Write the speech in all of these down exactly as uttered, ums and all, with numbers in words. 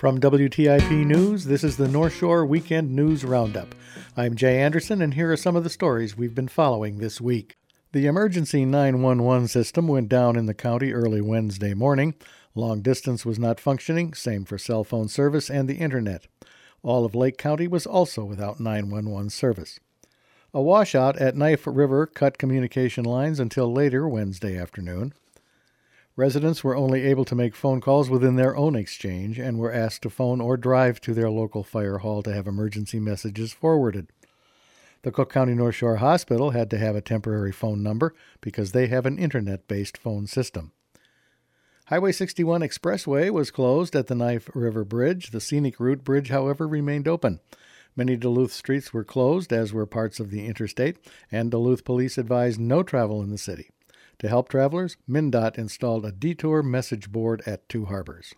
From W T I P News, this is the North Shore Weekend News Roundup. I'm Jay Anderson, and here are some of the stories we've been following this week. The emergency nine one one system went down in the county early Wednesday morning. Long distance was not functioning, same for cell phone service and the internet. All of Lake County was also without nine one one service. A washout at Knife River cut communication lines until later Wednesday afternoon. Residents were only able to make phone calls within their own exchange and were asked to phone or drive to their local fire hall to have emergency messages forwarded. The Cook County North Shore Hospital had to have a temporary phone number because they have an internet-based phone system. Highway sixty-one Expressway was closed at the Knife River Bridge. The scenic route bridge, however, remained open. Many Duluth streets were closed, as were parts of the interstate, and Duluth police advised no travel in the city. To help travelers, MnDOT installed a detour message board at Two Harbors.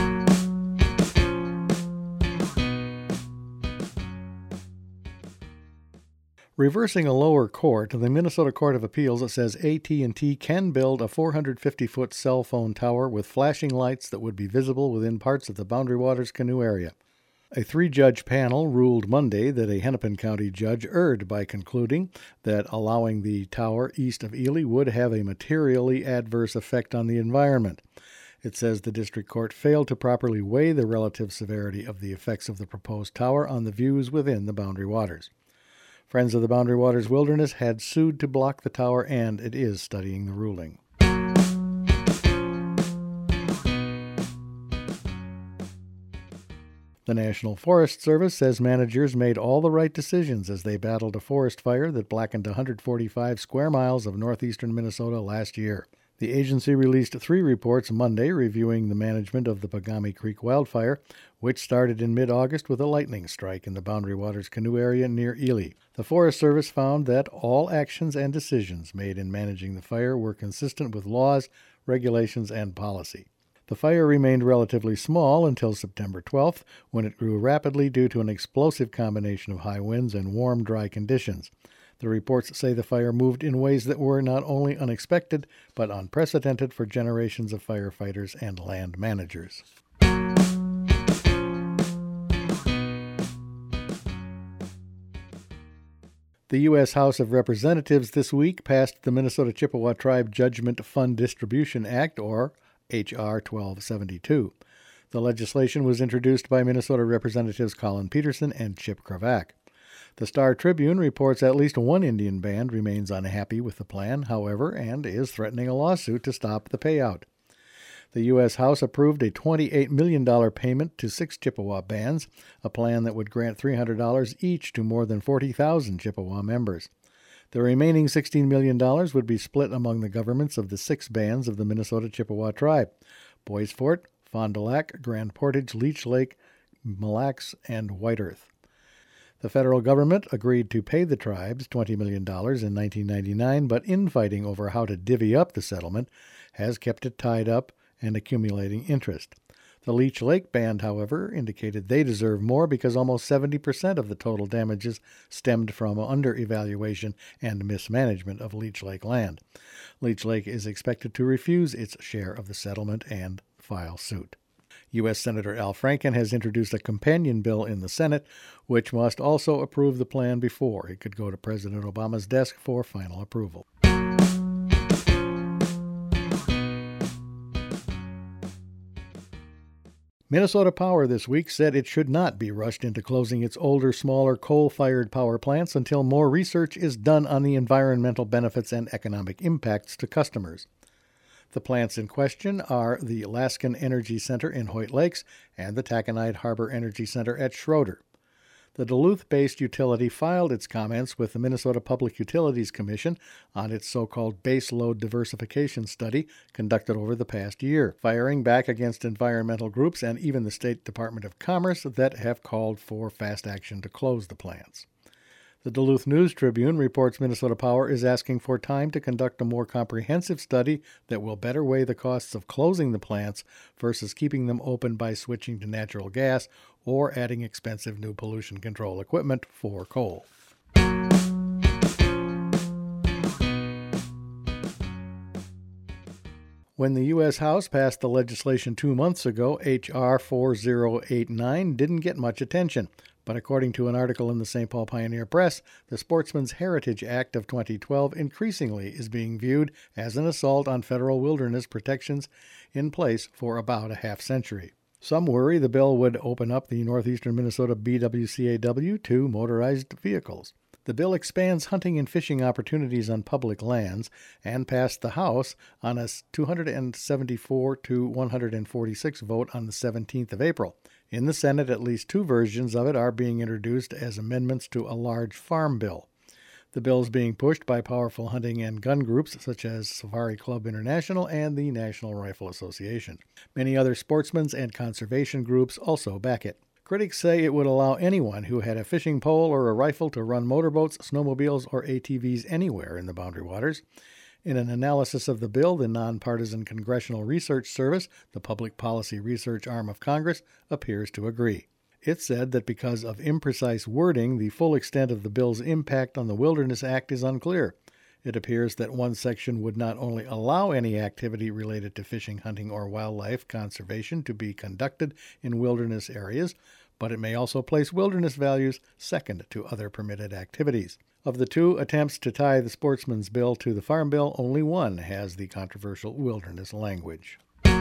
Reversing a lower court, the Minnesota Court of Appeals says A T and T can build a four hundred fifty foot cell phone tower with flashing lights that would be visible within parts of the Boundary Waters Canoe area. A three-judge panel ruled Monday that a Hennepin County judge erred by concluding that allowing the tower east of Ely would have a materially adverse effect on the environment. It says the district court failed to properly weigh the relative severity of the effects of the proposed tower on the views within the Boundary Waters. Friends of the Boundary Waters Wilderness had sued to block the tower, and it is studying the ruling. The National Forest Service says managers made all the right decisions as they battled a forest fire that blackened one hundred forty-five square miles of northeastern Minnesota last year. The agency released three reports Monday reviewing the management of the Pagami Creek wildfire, which started in mid-August with a lightning strike in the Boundary Waters Canoe area near Ely. The Forest Service found that all actions and decisions made in managing the fire were consistent with laws, regulations, and policy. The fire remained relatively small until September twelfth, when it grew rapidly due to an explosive combination of high winds and warm, dry conditions. The reports say the fire moved in ways that were not only unexpected, but unprecedented for generations of firefighters and land managers. The U S House of Representatives this week passed the Minnesota Chippewa Tribe Judgment Fund Distribution Act, or H R twelve seventy-two. The legislation was introduced by Minnesota Representatives Colin Peterson and Chip Kravac. The Star Tribune reports at least one Indian band remains unhappy with the plan, however, and is threatening a lawsuit to stop the payout. The U S House approved a twenty-eight million dollars payment to six Chippewa bands, a plan that would grant three hundred dollars each to more than forty thousand Chippewa members. The remaining sixteen million dollars would be split among the governments of the six bands of the Minnesota Chippewa tribe: Bois Forte, Fond du Lac, Grand Portage, Leech Lake, Mille Lacs, and White Earth. The federal government agreed to pay the tribes twenty million dollars in nineteen ninety-nine, but infighting over how to divvy up the settlement has kept it tied up and accumulating interest. The Leech Lake Band, however, indicated they deserve more because almost seventy percent of the total damages stemmed from under-evaluation and mismanagement of Leech Lake land. Leech Lake is expected to refuse its share of the settlement and file suit. U S Senator Al Franken has introduced a companion bill in the Senate, which must also approve the plan before it could go to President Obama's desk for final approval. Minnesota Power this week said it should not be rushed into closing its older, smaller coal-fired power plants until more research is done on the environmental benefits and economic impacts to customers. The plants in question are the Alaskan Energy Center in Hoyt Lakes and the Taconite Harbor Energy Center at Schroeder. The Duluth-based utility filed its comments with the Minnesota Public Utilities Commission on its so-called base load diversification study conducted over the past year, firing back against environmental groups and even the State Department of Commerce that have called for fast action to close the plants. The Duluth News-Tribune reports Minnesota Power is asking for time to conduct a more comprehensive study that will better weigh the costs of closing the plants versus keeping them open by switching to natural gas or adding expensive new pollution control equipment for coal. When the U S House passed the legislation two months ago, H R forty eighty-nine didn't get much attention. But according to an article in the Saint Paul Pioneer Press, the Sportsman's Heritage Act of twenty twelve increasingly is being viewed as an assault on federal wilderness protections in place for about a half century. Some worry the bill would open up the northeastern Minnesota B W C A W to motorized vehicles. The bill expands hunting and fishing opportunities on public lands and passed the House on a two hundred seventy-four to one hundred forty-six vote on the seventeenth of April. In the Senate, at least two versions of it are being introduced as amendments to a large farm bill. The bill is being pushed by powerful hunting and gun groups such as Safari Club International and the National Rifle Association. Many other sportsmen's and conservation groups also back it. Critics say it would allow anyone who had a fishing pole or a rifle to run motorboats, snowmobiles, or A T Vs anywhere in the Boundary Waters. In an analysis of the bill, the nonpartisan Congressional Research Service, the public policy research arm of Congress, appears to agree. It said that because of imprecise wording, the full extent of the bill's impact on the Wilderness Act is unclear. It appears that one section would not only allow any activity related to fishing, hunting, or wildlife conservation to be conducted in wilderness areas, but it may also place wilderness values second to other permitted activities. Of the two attempts to tie the Sportsman's Bill to the Farm Bill, only one has the controversial wilderness language.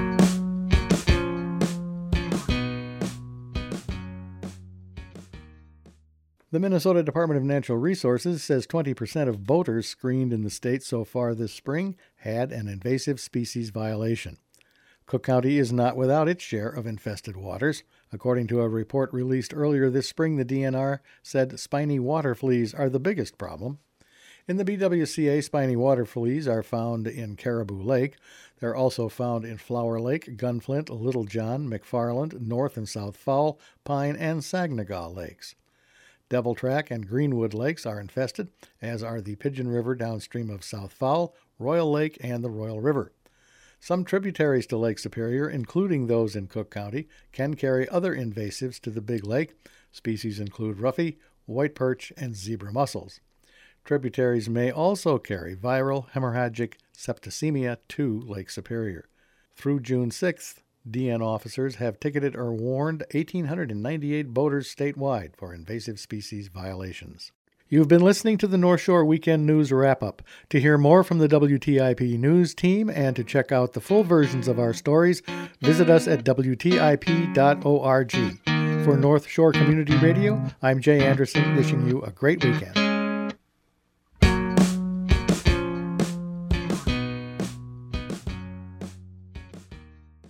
The Minnesota Department of Natural Resources says twenty percent of boaters screened in the state so far this spring had an invasive species violation. Cook County is not without its share of infested waters. According to a report released earlier this spring, the D N R said spiny water fleas are the biggest problem. In the B W C A, spiny water fleas are found in Caribou Lake. They're also found in Flower Lake, Gunflint, Little John, McFarland, North and South Fowl, Pine, and Saginaw lakes. Devil Track and Greenwood lakes are infested, as are the Pigeon River downstream of South Fowl, Royal Lake, and the Royal River. Some tributaries to Lake Superior, including those in Cook County, can carry other invasives to the Big Lake. Species include roughy, white perch, and zebra mussels. Tributaries may also carry viral hemorrhagic septicemia to Lake Superior. Through June sixth, D N officers have ticketed or warned one thousand eight hundred ninety-eight boaters statewide for invasive species violations. You've been listening to the North Shore Weekend News Wrap-Up. To hear more from the W T I P News team and to check out the full versions of our stories, visit us at W T I P dot org. For North Shore Community Radio, I'm Jay Anderson, wishing you a great weekend.